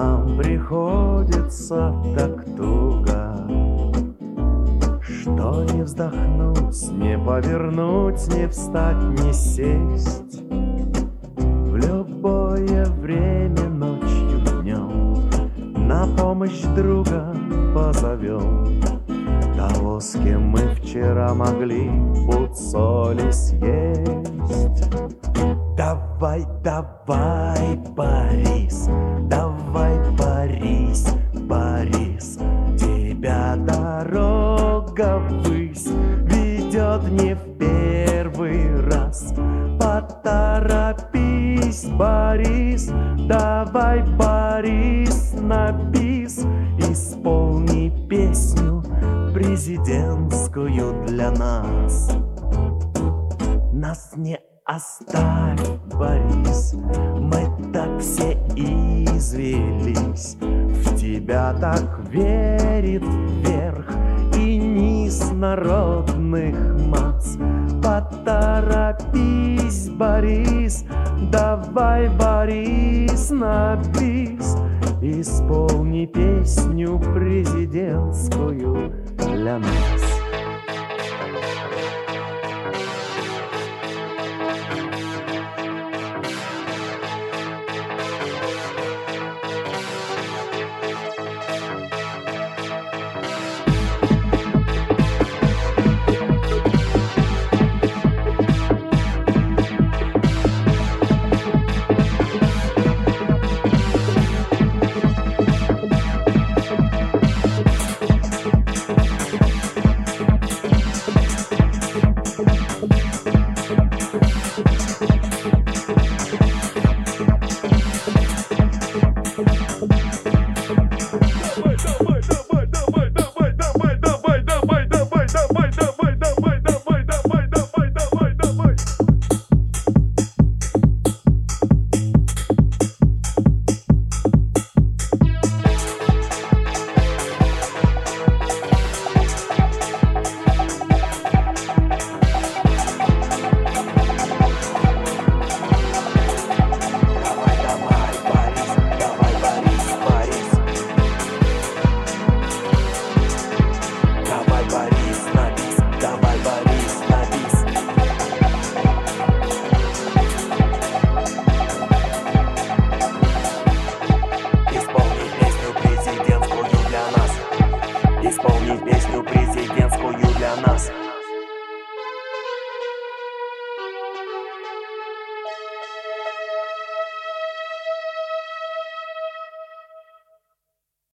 нам приходится так туго, что не вздохнуть, не повернуть, не встать, не сесть. В любое время, ночью, днем, на помощь друга позовем. Того, с кем мы вчера могли пуд соли съесть. Давай, давай, Борис, давай, Борис, Борис, тебя дорога ввысь ведет не в первый раз. Поторопись, Борис, давай, Борис, на бис, исполни песню президентскую для нас. Нас не оставь, Борис, мы так все извелись. В тебя так верит верх и низ народных масс. Поторопись, Борис, давай, Борис, на бис, исполни песню президентскую для нас. Исполни песню президентскую для нас.